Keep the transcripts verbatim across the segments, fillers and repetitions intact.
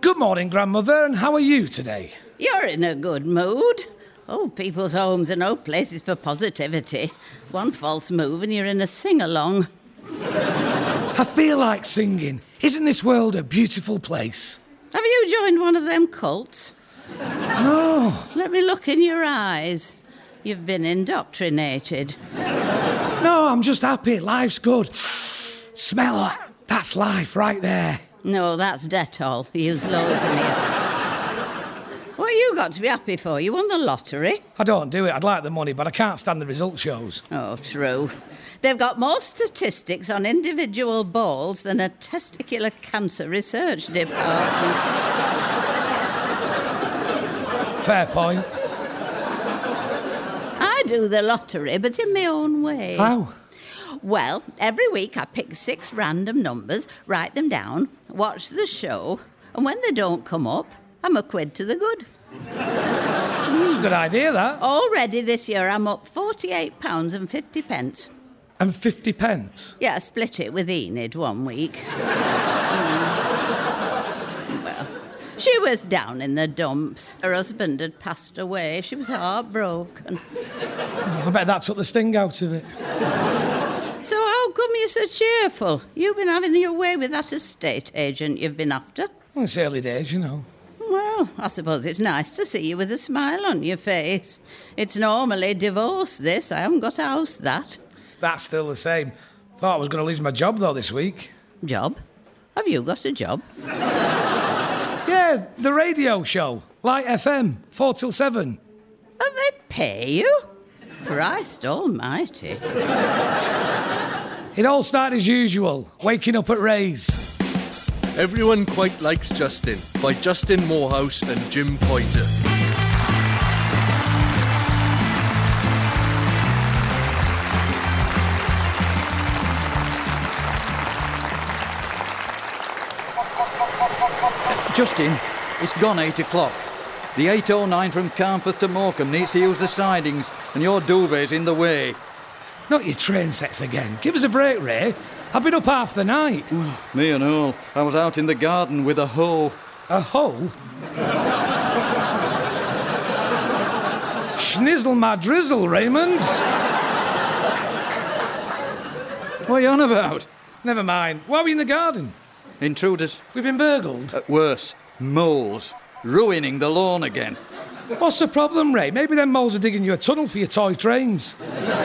Good morning, Grandmother, and how are you today? You're in a good mood. Old people's homes are no places for positivity. One false move and you're in a sing-along. I feel like singing. Isn't this world a beautiful place? Have you joined one of them cults? No. Let me look in your eyes. You've been indoctrinated. No, I'm just happy. Life's good. Smell that. That's life right there. No, that's Dettol. You use loads in here. What have you got to be happy for? You won the lottery? I don't do it. I'd like the money, but I can't stand the result shows. Oh, true. They've got more statistics on individual balls than a testicular cancer research department. Fair point. I do the lottery, but in my own way. How? Well, every week I pick six random numbers, write them down, watch the show, and when they don't come up, I'm a quid to the good. That's a good idea, that. Already this year I'm up forty-eight pounds and fifty pence. And fifty pence? Yeah, I split it with Enid one week. mm. Well, she was down in the dumps. Her husband had passed away. She was heartbroken. I bet that took the sting out of it. So how come you're so cheerful? You've been having your way with that estate agent you've been after? Well, it's early days, you know. Well, I suppose it's nice to see you with a smile on your face. It's normally divorce, this. I haven't got a house, that. That's still the same. Thought I was going to lose my job, though, this week. Job? Have you got a job? Yeah, the radio show. Light F M, four till seven. And they pay you? Christ almighty. It all started as usual, waking up at Ray's. Everyone Quite Likes Justin, by Justin Morehouse and Jim Poyser. Justin, it's gone eight o'clock. The eight oh nine from Carnforth to Morecambe needs to use the sidings, and your duvet's in the way. Not your train sets again. Give us a break, Ray. I've been up half the night. Me and all. I was out in the garden with a hoe. A hoe? Schnizzle my drizzle, Raymond. What are you on about? Never mind. Why are we in the garden? Intruders. We've been burgled. Uh, worse, moles. Ruining the lawn again. What's the problem, Ray? Maybe them moles are digging you a tunnel for your toy trains.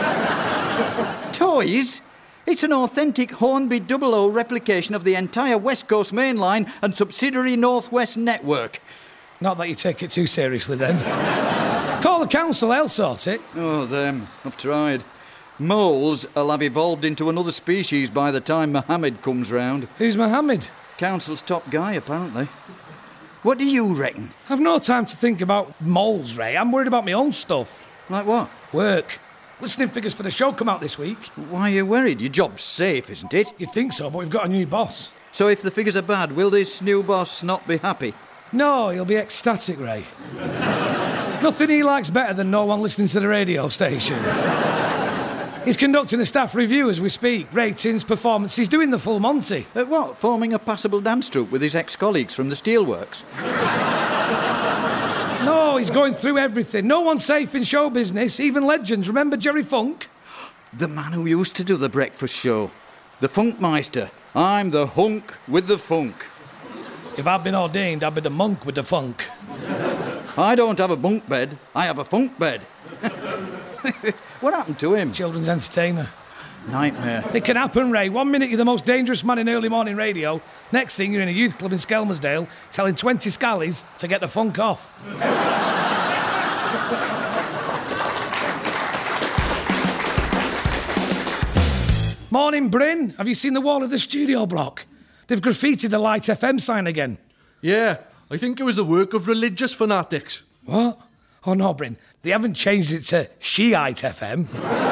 Toys? It's an authentic Hornby double O replication of the entire West Coast Main Line and subsidiary North West network. Not that you take it too seriously, then. Call the council, they'll sort it. Oh, them. I've tried. Moles will have evolved into another species by the time Mohammed comes round. Who's Mohammed? Council's top guy, apparently. What do you reckon? I've no time to think about moles, Ray. I'm worried about my own stuff. Like what? Work. Listening figures for the show come out this week. Why are you worried? Your job's safe, isn't it? You'd think so, but we've got a new boss. So if the figures are bad, will this new boss not be happy? No, he'll be ecstatic, Ray. Nothing he likes better than no one listening to the radio station. He's conducting a staff review as we speak. Ratings, performance. He's doing the full Monty. Uh, what? Forming a passable dance troupe with his ex-colleagues from the steelworks? No, he's going through everything. No one's safe in show business, even legends. Remember Jerry Funk? The man who used to do the breakfast show. The Funkmeister. I'm the hunk with the funk. If I'd been ordained, I'd be the monk with the funk. I don't have a bunk bed. I have a funk bed. What happened to him? Children's entertainer. Nightmare. It can happen, Ray. One minute you're the most dangerous man in early morning radio. Next thing you're in a youth club in Skelmersdale telling twenty scallies to get the funk off. Morning, Bryn. Have you seen the wall of the studio block? They've graffitied the Light F M sign again. Yeah, I think it was the work of religious fanatics. What? Oh, no, Bryn. They haven't changed it to Shiite F M.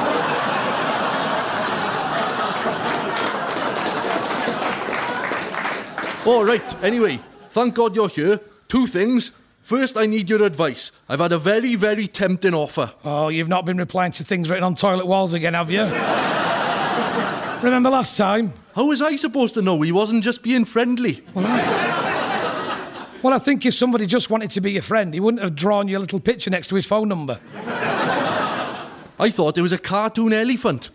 All right, anyway, thank God you're here. Two things. First, I need your advice. I've had a very, very tempting offer. Oh, you've not been replying to things written on toilet walls again, have you? Remember last time? How was I supposed to know he wasn't just being friendly? Well, I... Well, I think if somebody just wanted to be your friend, he wouldn't have drawn your little picture next to his phone number. I thought it was a cartoon elephant.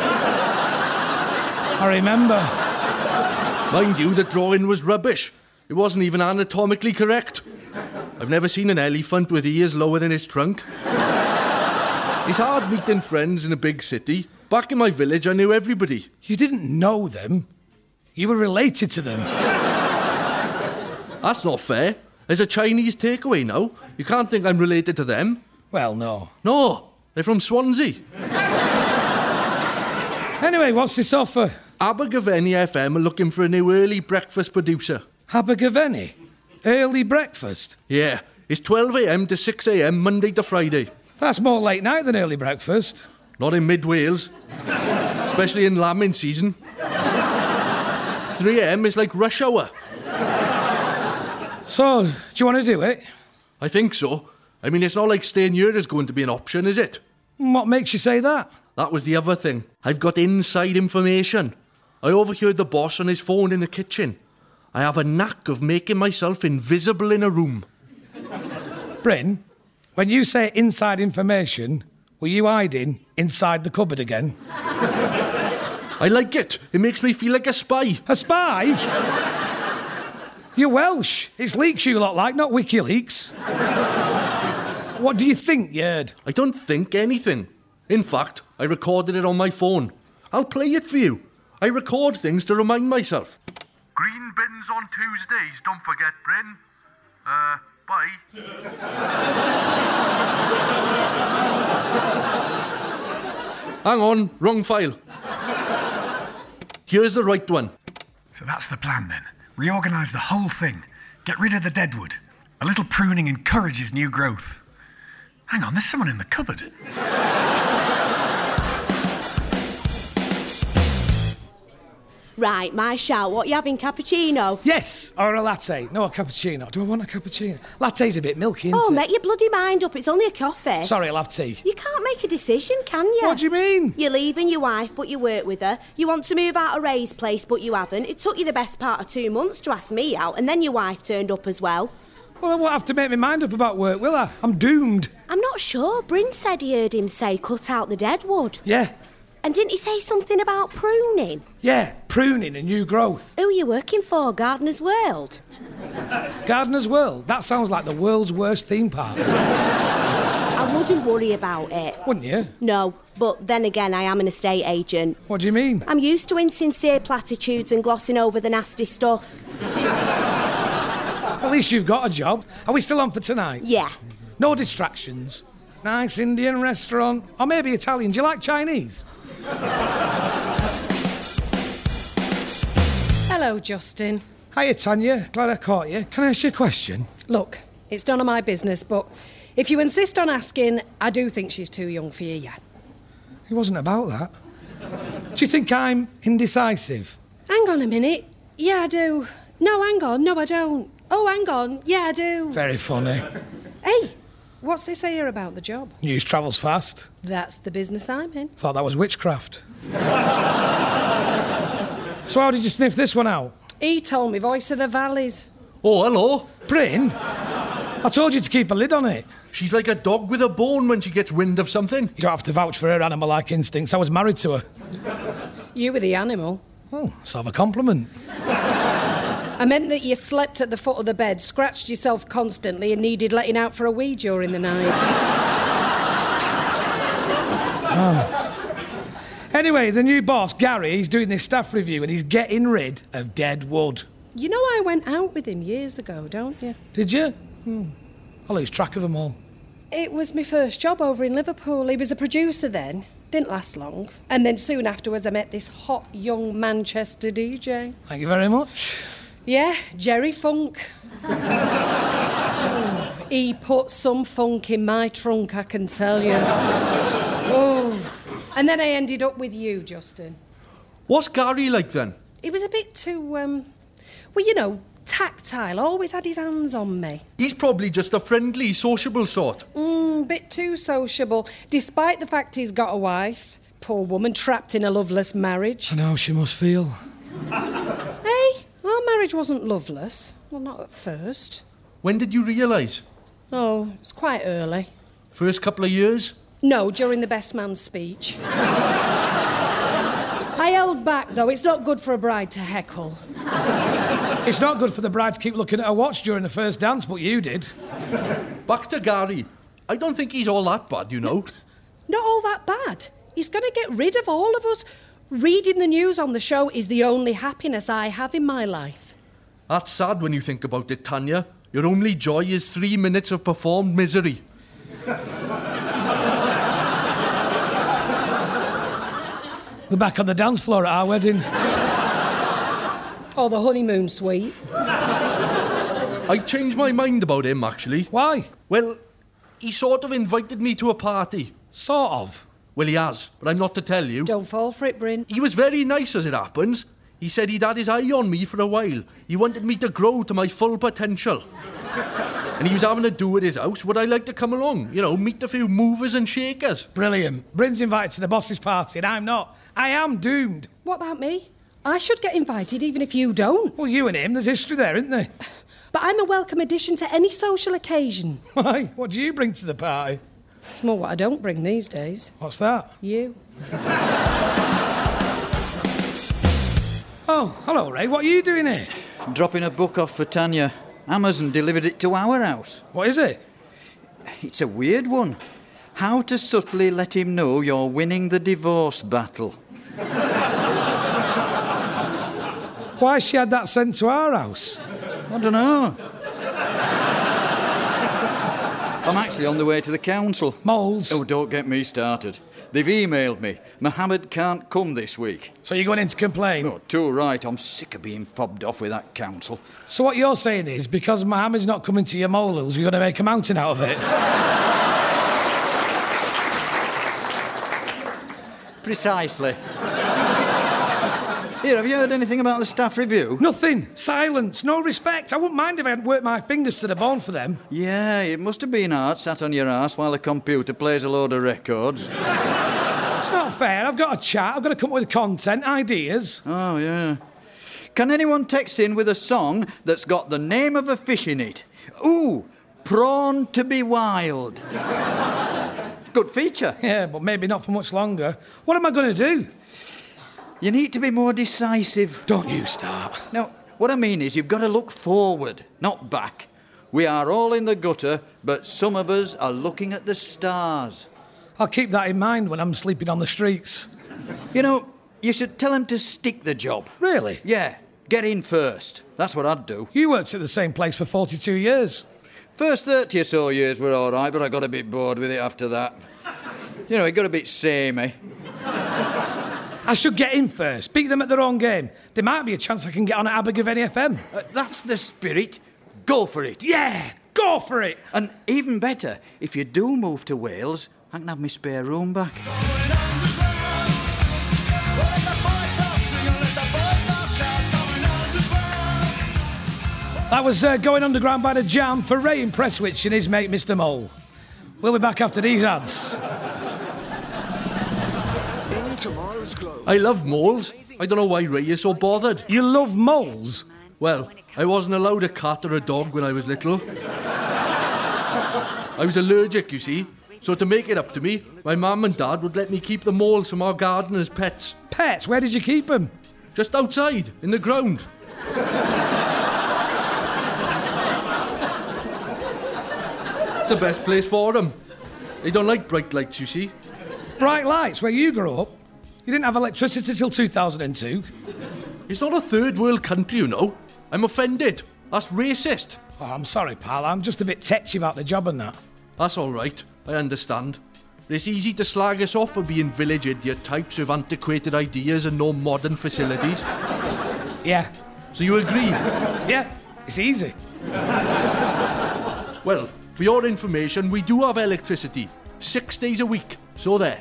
I remember. Mind you, the drawing was rubbish. It wasn't even anatomically correct. I've never seen an elephant with ears lower than his trunk. It's hard meeting friends in a big city. Back in my village, I knew everybody. You didn't know them. You were related to them. That's not fair. There's a Chinese takeaway now. You can't think I'm related to them. Well, no. No, they're from Swansea. Anyway, what's this offer? Abergavenny F M are looking for a new early breakfast producer. Abergavenny? Early breakfast? Yeah, it's twelve a m to six a m Monday to Friday. That's more late night than early breakfast. Not in mid-Wales. Especially in lambing season. three a m is like rush hour. So, do you want to do it? I think so. I mean, it's not like staying here is going to be an option, is it? What makes you say that? That was the other thing. I've got inside information. I overheard the boss on his phone in the kitchen. I have a knack of making myself invisible in a room. Bryn, when you say inside information, were you hiding inside the cupboard again? I like it. It makes me feel like a spy. A spy? You're Welsh. It's leaks you lot like, not WikiLeaks. What do you think you heard? I don't think anything. In fact, I recorded it on my phone. I'll play it for you. I record things to remind myself. Green bins on Tuesdays, don't forget, Bryn. Uh, bye. Hang on, wrong file. Here's the right one. So that's the plan then. Reorganise the whole thing. Get rid of the deadwood. A little pruning encourages new growth. Hang on, there's someone in the cupboard. Right, my shout. What you having, cappuccino? Yes, or a latte. No, a cappuccino. Do I want a cappuccino? Latte's a bit milky, isn't Oh, it? make your bloody mind up. It's only a coffee. Sorry, I'll have tea. You can't make a decision, can you? What do you mean? You're leaving your wife, but you work with her. You want to move out of Ray's place, but you haven't. It took you the best part of two months to ask me out, and then your wife turned up as well. Well, I won't have to make my mind up about work, will I? I'm doomed. I'm not sure. Bryn said he heard him say cut out the deadwood. Yeah. And didn't he say something about pruning? Yeah, pruning and new growth. Who are you working for, Gardener's World? Gardener's World? That sounds like the world's worst theme park. I wouldn't worry about it. Wouldn't you? No, but then again, I am an estate agent. What do you mean? I'm used to insincere platitudes and glossing over the nasty stuff. At least you've got a job. Are we still on for tonight? Yeah. No distractions. Nice Indian restaurant. Or maybe Italian. Do you like Chinese? Hello, Justin. Hiya, Tanya. Glad I caught you. Can I ask you a question? Look, it's none of my business, but if you insist on asking, I do think she's too young for you, yeah. It wasn't about that. Do you think I'm indecisive? Hang on a minute. Yeah, I do. No, hang on. No, I don't. Oh, hang on. Yeah, I do. Very funny. Hey, what's this here about the job? News travels fast. That's the business I'm in. Thought that was witchcraft. So how did you sniff this one out? He told me Voice of the Valleys. Oh, hello. Bryn, I told you to keep a lid on it. She's like a dog with a bone when she gets wind of something. You don't have to vouch for her animal-like instincts. I was married to her. You were the animal. Oh, sort of a compliment. I meant that you slept at the foot of the bed, scratched yourself constantly and needed letting out for a wee during the night. Oh. Anyway, the new boss, Gary, he's doing this staff review and he's getting rid of dead wood. You know I went out with him years ago, don't you? Did you? Hmm. I lose track of them all. It was my first job over in Liverpool. He was a producer then. Didn't last long. And then soon afterwards I met this hot young Manchester D J. Thank you very much. Yeah, Jerry Funk. Oh, he put some funk in my trunk, I can tell you. Oh. And then I ended up with you, Justin. What's Gary like then? He was a bit too, um, well, you know, tactile. Always had his hands on me. He's probably just a friendly, sociable sort. Mm, bit too sociable, despite the fact he's got a wife. Poor woman, trapped in a loveless marriage. I know how she must feel. Hey, our marriage wasn't loveless. Well, not at first. When did you realise? Oh, it's quite early. First couple of years? No, during the best man's speech. I held back, though. It's not good for a bride to heckle. It's not good for the bride to keep looking at her watch during the first dance, but you did. Back to Gary. I don't think he's all that bad, you know. Not all that bad. He's going to get rid of all of us. Reading the news on the show is the only happiness I have in my life. That's sad when you think about it, Tanya. Your only joy is three minutes of performed misery. We're back on the dance floor at our wedding. Or the honeymoon suite. I changed my mind about him, actually. Why? Well, he sort of invited me to a party. Sort of. Well, he has, but I'm not to tell you. Don't fall for it, Bryn. He was very nice, as it happens. He said he'd had his eye on me for a while. He wanted me to grow to my full potential. And he was having a do at his house. Would I like to come along? You know, meet a few movers and shakers. Brilliant. Bryn's invited to the boss's party and I'm not. I am doomed. What about me? I should get invited even if you don't. Well, you and him, there's history there, isn't there? But I'm a welcome addition to any social occasion. Why? What do you bring to the party? It's more what I don't bring these days. What's that? You. Oh, hello, Ray. What are you doing here? Dropping a book off for Tanya. Amazon delivered it to our house. What is it? It's a weird one. How to subtly let him know you're winning the divorce battle. Why she had that sent to our house? I don't know. I'm actually on the way to the council. Moles. Oh, don't get me started. They've emailed me. Mohammed can't come this week. So you're going in to complain? Oh, too right. I'm sick of being fobbed off with that council. So what you're saying is, because Mohammed's not coming to your molehills, you're going to make a mountain out of it? Precisely. Here, have you heard anything about the staff review? Nothing. Silence. No respect. I wouldn't mind if I hadn't worked my fingers to the bone for them. Yeah, it must have been hard sat on your arse while the computer plays a load of records. It's not fair. I've got a chat. I've got to come up with content, ideas. Oh, yeah. Can anyone text in with a song that's got the name of a fish in it? Ooh, Prawn to be Wild. Good feature. Yeah, but maybe not for much longer. What am I going to do? You need to be more decisive. Don't you start. Now, what I mean is you've got to look forward, not back. We are all in the gutter, but some of us are looking at the stars. I'll keep that in mind when I'm sleeping on the streets. You know, you should tell them to stick the job. Really? Yeah, get in first. That's what I'd do. You worked at the same place for forty-two years. First thirty or so years were all right, but I got a bit bored with it after that. You know, it got a bit samey. I should get in first, beat them at their own game. There might be a chance I can get on at Abergavenny F M. Uh, that's the spirit. Go for it. Yeah, go for it. And even better, if you do move to Wales, I can have my spare room back. That was uh, Going Underground by The Jam for Ray in Prestwich and his mate Mister Mole. We'll be back after these ads. I love moles. I don't know why Ray is so bothered. You love moles? Well, I wasn't allowed a cat or a dog when I was little. I was allergic, you see. So to make it up to me, my mum and dad would let me keep the moles from our garden as pets. Pets? Where did you keep them? Just outside, in the ground. It's the best place for them. They don't like bright lights, you see. Bright lights, where you grew up? You didn't have electricity till two thousand two. It's not a third world country, you know. I'm offended. That's racist. Oh, I'm sorry, pal. I'm just a bit tetchy about the job and that. That's all right. I understand. But it's easy to slag us off for being village idiot types with antiquated ideas and no modern facilities. Yeah. So you agree? Yeah, it's easy. Well, for your information, we do have electricity. Six days a week. So there.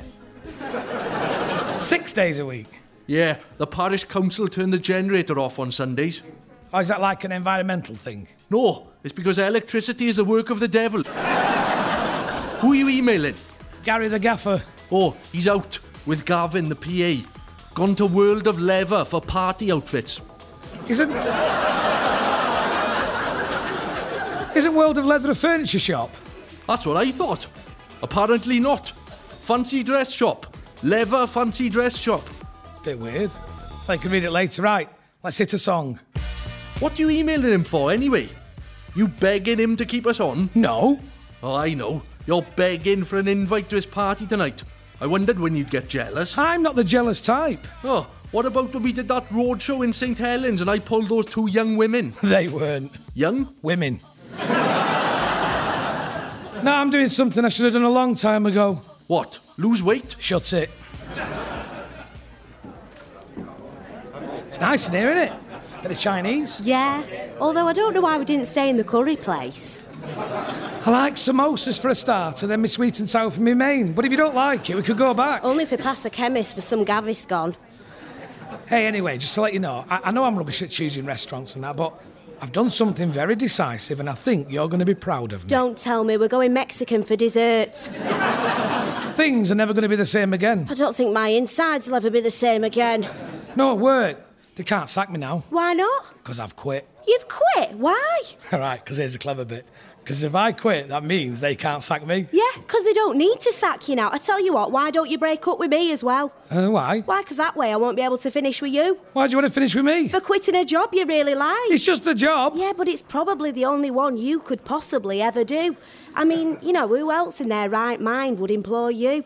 Six days a week? Yeah, the parish council turned the generator off on Sundays. Or is that like an environmental thing? No, it's because electricity is the work of the devil. Who are you emailing? Gary the Gaffer. Oh, he's out with Gavin, the P A. Gone to World of Leather for party outfits. Isn't... Isn't World of Leather a furniture shop? That's what I thought. Apparently not. Fancy dress shop. Leather fancy dress shop. Bit weird. I can read it later. Right, let's hit a song. What you emailing him for anyway? You begging him to keep us on? No. Oh, I know. You're begging for an invite to his party tonight. I wondered when you'd get jealous. I'm not the jealous type. Oh, what about when we did that roadshow in Saint Helens and I pulled those two young women? They weren't. Young? Women. No, I'm doing something I should have done a long time ago. What? Lose weight? Shut it. It's nice in here, isn't it? Bit of Chinese. Yeah, although I don't know why we didn't stay in the curry place. I like samosas for a start, and then my sweet and sour for my main. But if you don't like it, we could go back. Only if we pass a chemist for some Gaviscon. Hey, anyway, just to let you know, I, I know I'm rubbish at choosing restaurants and that, but I've done something very decisive, and I think you're going to be proud of me. Don't tell me we're going Mexican for dessert. Things are never going to be the same again. I don't think my insides will ever be the same again. No, at work. They can't sack me now. Why not? Because I've quit. You've quit? Why? All right, because here's the clever bit. Because if I quit, that means they can't sack me. Yeah, because they don't need to sack you now. I tell you what, why don't you break up with me as well? Uh, why? Why? Because that way I won't be able to finish with you. Why do you want to finish with me? For quitting a job you really like. It's just a job. Yeah, but it's probably the only one you could possibly ever do. I mean, you know, who else in their right mind would employ you?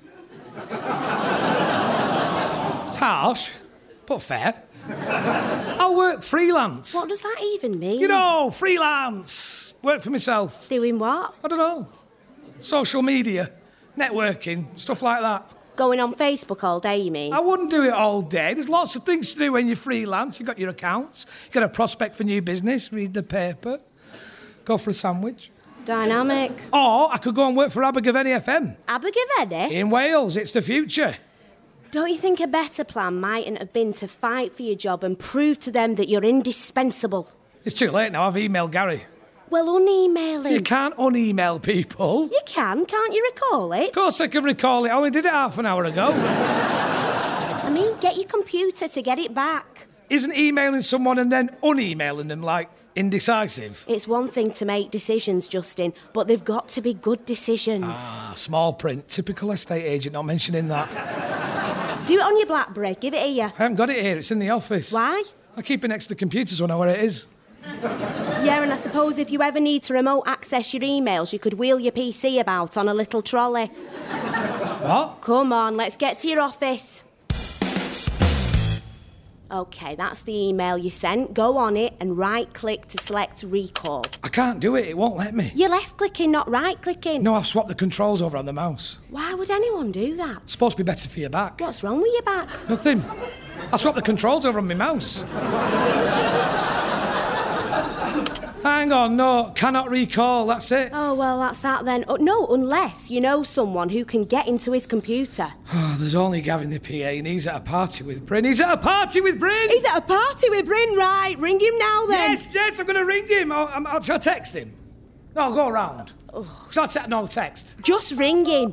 It's harsh, but fair. I'll work freelance. What does that even mean? You know, freelance. Work for myself. Doing what? I don't know. Social media, networking, stuff like that. Going on Facebook all day, you mean? I wouldn't do it all day. There's lots of things to do when you're freelance. You've got your accounts, you've got a prospect for new business, read the paper, go for a sandwich. Dynamic. Or I could go and work for Abergavenny F M. Abergavenny? In Wales. It's the future. Don't you think a better plan mightn't have been to fight for your job and prove to them that you're indispensable? It's too late now. I've emailed Gary. Well, un-email him. You can't un-email people. You can, can't you recall it? Of course I can recall it. I only did it half an hour ago. I mean, get your computer to get it back. Isn't emailing someone and then un-emailing them, like, indecisive? It's one thing to make decisions, Justin, but they've got to be good decisions. Ah, small print. Typical estate agent not mentioning that. Do it on your BlackBerry. Give it here. I haven't got it here. It's in the office. Why? I keep it next to the computer so I know where it is. Yeah, and I suppose if you ever need to remote access your emails, you could wheel your P C about on a little trolley. What? Come on, let's get to your office. OK, that's the email you sent. Go on it and right-click to select recall. I can't do it. It won't let me. You're left-clicking, not right-clicking. No, I've swapped the controls over on the mouse. Why would anyone do that? It's supposed to be better for your back. What's wrong with your back? Nothing. I swapped the controls over on my mouse. Hang on, no, cannot recall, that's it. Oh, well, that's that then. Oh, no, unless you know someone who can get into his computer. Oh, there's only Gavin the P A and he's at a party with Bryn. He's at a party with Bryn! He's at a party with Bryn, right? Ring him now then. Yes, yes, I'm going to ring him. I'll, I'll, shall I text him? No, I'll go around. Oh. Shall I te- no, text. Just ring him.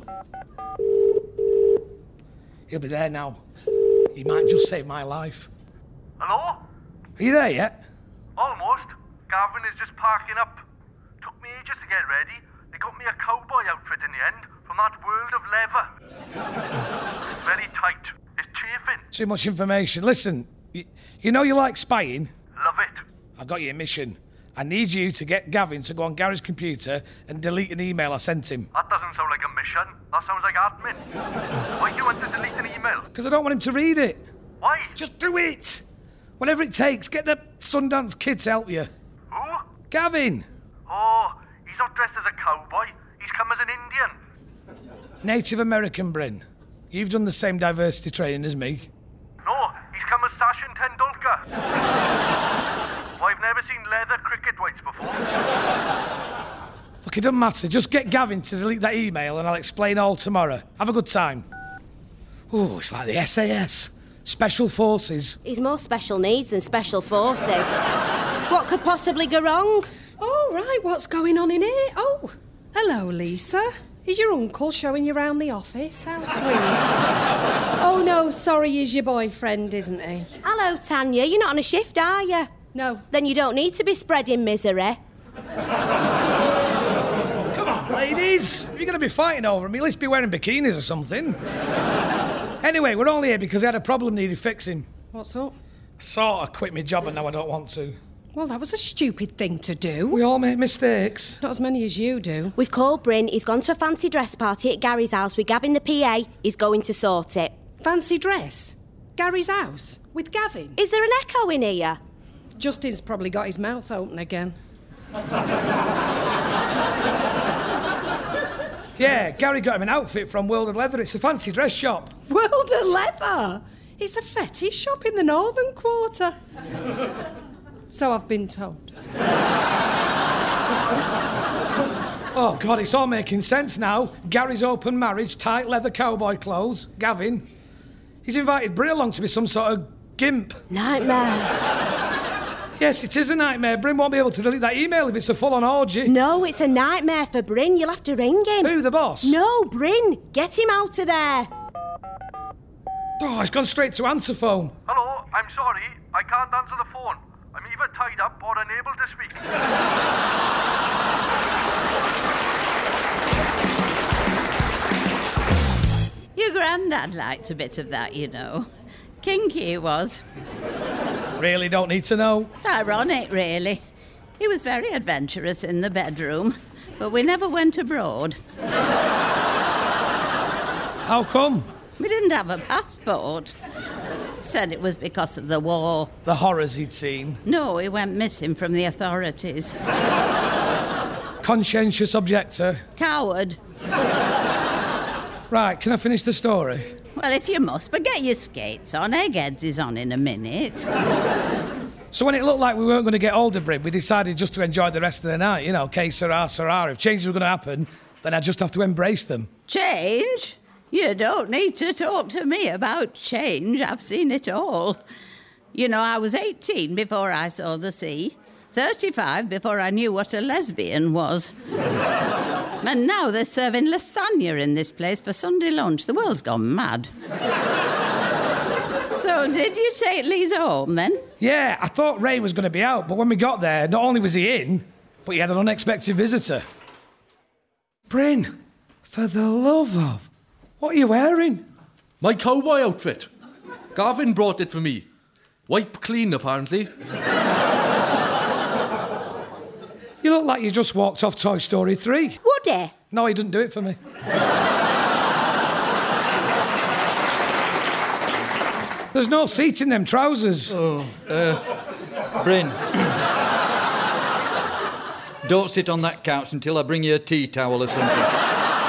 He'll be there now. He might just save my life. Hello? Are you there yet? Almost. Gavin is just parking up. Took me ages to get ready. They got me a cowboy outfit in the end from that World of Leather. Very tight. It's chafing. Too much information. Listen, you, you know you like spying? Love it. I got you a mission. I need you to get Gavin to go on Gary's computer and delete an email I sent him. That doesn't sound like a mission. That sounds like admin. Why do you want to delete an email? Because I don't want him to read it. Why? Just do it. Whatever it takes. Get the Sundance Kid to help you. Who? Gavin. Oh, he's not dressed as a cowboy. He's come as an Indian. Native American, Bryn. You've done the same diversity training as me. No, he's come as Sachin Tendulkar. Well, I've never seen leather cricket whites before. Look, it doesn't matter. Just get Gavin to delete that email and I'll explain all tomorrow. Have a good time. Oh, it's like the S A S. Special Forces. He's more special needs than special forces. What could possibly go wrong? Oh, right, what's going on in here? Oh, hello, Lisa. Is your uncle showing you around the office? How sweet. Oh, no, sorry, he's your boyfriend, isn't he? Hello, Tanya. You're not on a shift, are you? No. Then you don't need to be spreading misery. Come on, ladies. If you're going to be fighting over me, at least be wearing bikinis or something. Anyway, we're only here because I had a problem needed fixing. What's up? I sort of quit my job and now I don't want to. Well, that was a stupid thing to do. We all make mistakes. Not as many as you do. We've called Bryn. He's gone to a fancy dress party at Gary's house with Gavin the P A. He's going to sort it. Fancy dress? Gary's house? With Gavin? Is there an echo in here? Justin's probably got his mouth open again. Yeah, Gary got him an outfit from World of Leather. It's a fancy dress shop. World of Leather? It's a fetish shop in the Northern Quarter. So I've been told. Oh, God, it's all making sense now. Gary's open marriage, tight leather cowboy clothes. Gavin. He's invited Bryn along to be some sort of gimp. Nightmare. Yes, it is a nightmare. Bryn won't be able to delete that email if it's a full-on orgy. No, it's a nightmare for Bryn. You'll have to ring him. Who, the boss? No, Bryn. Get him out of there. Oh, it's gone straight to answer phone. Hello, I'm sorry. I can't answer the phone. I'm either tied up or unable to speak. Your granddad liked a bit of that, you know. Kinky he was. Really don't need to know. Ironic, really. He was very adventurous in the bedroom, but we never went abroad. How come? We didn't have a passport. Said it was because of the war. The horrors he'd seen. No, he went missing from the authorities. Conscientious objector. Coward. Right, can I finish the story? Well, if you must, but get your skates on. Eggheads is on in a minute. So when it looked like we weren't going to get older, Bryn, we decided just to enjoy the rest of the night. You know, que sera, sera. If changes were going to happen, then I'd just have to embrace them. Change? You don't need to talk to me about change. I've seen it all. You know, I was eighteen before I saw the sea, thirty-five before I knew what a lesbian was. And now they're serving lasagna in this place for Sunday lunch. The world's gone mad. So did you take Lisa home then? Yeah, I thought Ray was going to be out, but when we got there, not only was he in, but he had an unexpected visitor. Bryn, for the love of... What are you wearing? My cowboy outfit. Gavin brought it for me. Wipe clean, apparently. You look like you just walked off Toy Story three. Woody? No, he didn't do it for me. There's no seat in them trousers. Oh, uh, Bryn. Don't sit on that couch until I bring you a tea towel or something.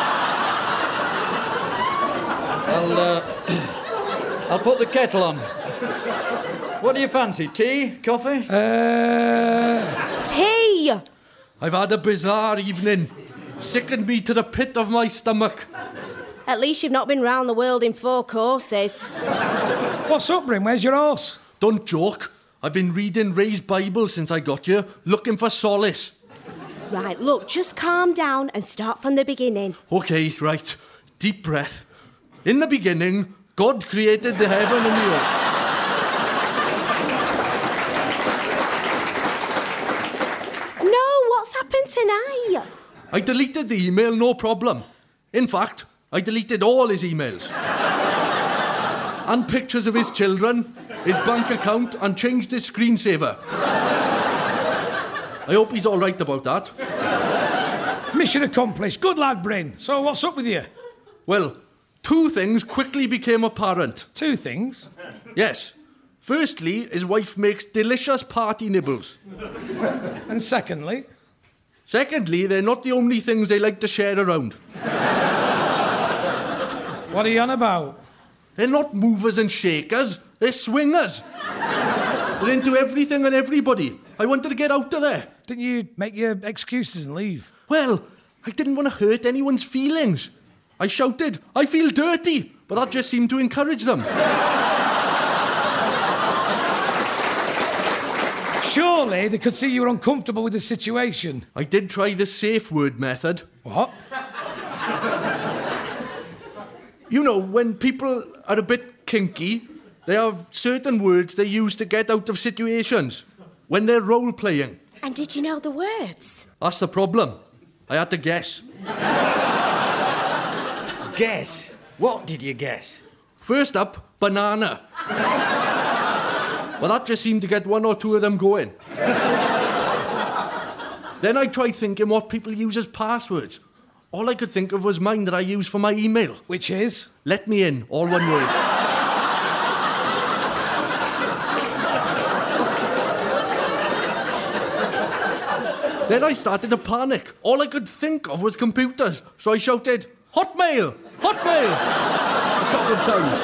I'll, uh, I'll put the kettle on. What do you fancy, tea, coffee? Uh... Tea! I've had a bizarre evening. Sickened me to the pit of my stomach. At least you've not been round the world in four courses. What's up, Bryn? Where's your horse? Don't joke. I've been reading Ray's Bible since I got here, looking for solace. Right, look, just calm down and start from the beginning. OK, right. Deep breath. In the beginning, God created the heaven and the earth. No, what's happened tonight? I deleted the email, no problem. In fact, I deleted all his emails. And pictures of his children, his bank account, and changed his screensaver. I hope he's all right about that. Mission accomplished. Good lad, Bryn. So what's up with you? Well, two things quickly became apparent. Two things? Yes. Firstly, his wife makes delicious party nibbles. And secondly? Secondly, they're not the only things they like to share around. What are you on about? They're not movers and shakers, they're swingers. They're into everything and everybody. I wanted to get out of there. Didn't you make your excuses and leave? Well, I didn't want to hurt anyone's feelings. I shouted, I feel dirty, but that just seemed to encourage them. Surely they could see you were uncomfortable with the situation. I did try the safe word method. What? You know, when people are a bit kinky, they have certain words they use to get out of situations when they're role-playing. And did you know the words? That's the problem. I had to guess. Guess? What did you guess? First up, banana. But that just seemed to get one or two of them going. Then I tried thinking what people use as passwords. All I could think of was mine that I use for my email. Which is? Let me in, all one word. Then I started to panic. All I could think of was computers. So I shouted, Hotmail! Hotmail! A couple of times.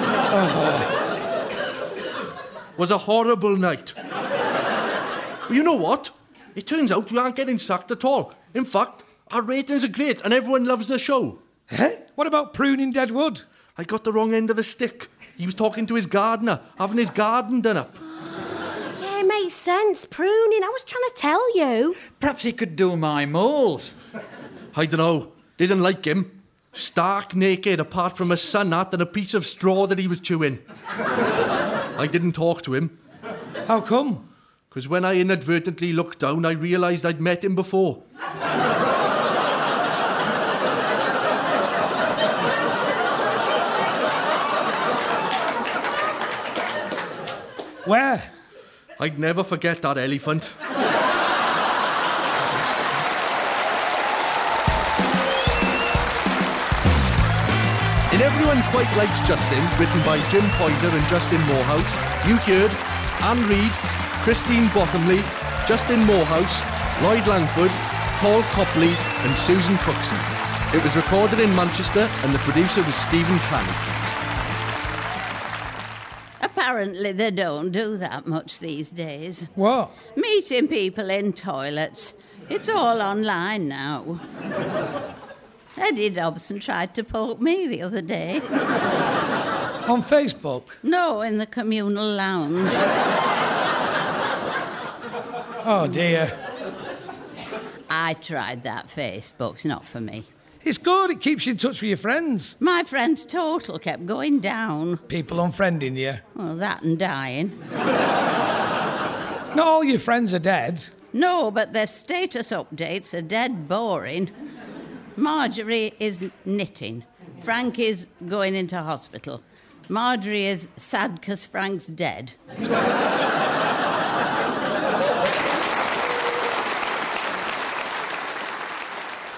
Oh. Was a horrible night. But you know what? It turns out we aren't getting sacked at all. In fact, our ratings are great and everyone loves the show. Eh? What about pruning dead wood? I got the wrong end of the stick. He was talking to his gardener, having his garden done up. Yeah, it makes sense. Pruning. I was trying to tell you. Perhaps he could do my moles. I don't know. Didn't like him. Stark naked, apart from a sun hat and a piece of straw that he was chewing. I didn't talk to him. How come? Because when I inadvertently looked down, I realised I'd met him before. Where? I'd never forget that elephant. In Everyone Quite Likes Justin, written by Jim Poyser and Justin Moorhouse, you heard Anne Reid, Christine Bottomley, Justin Moorhouse, Lloyd Langford, Paul Copley and Susan Cookson. It was recorded in Manchester and the producer was Stephen Canny. Apparently they don't do that much these days. What? Meeting people in toilets. It's all online now. Eddie Dobson tried to poke me the other day. On Facebook? No, in the communal lounge. Oh, dear. I tried that. Facebook's not for me. It's good. It keeps you in touch with your friends. My friends' total kept going down. People unfriending you. Well, that and dying. Not all your friends are dead. No, but their status updates are dead boring. Marjorie is knitting. Frank is going into hospital. Marjorie is sad because Frank's dead.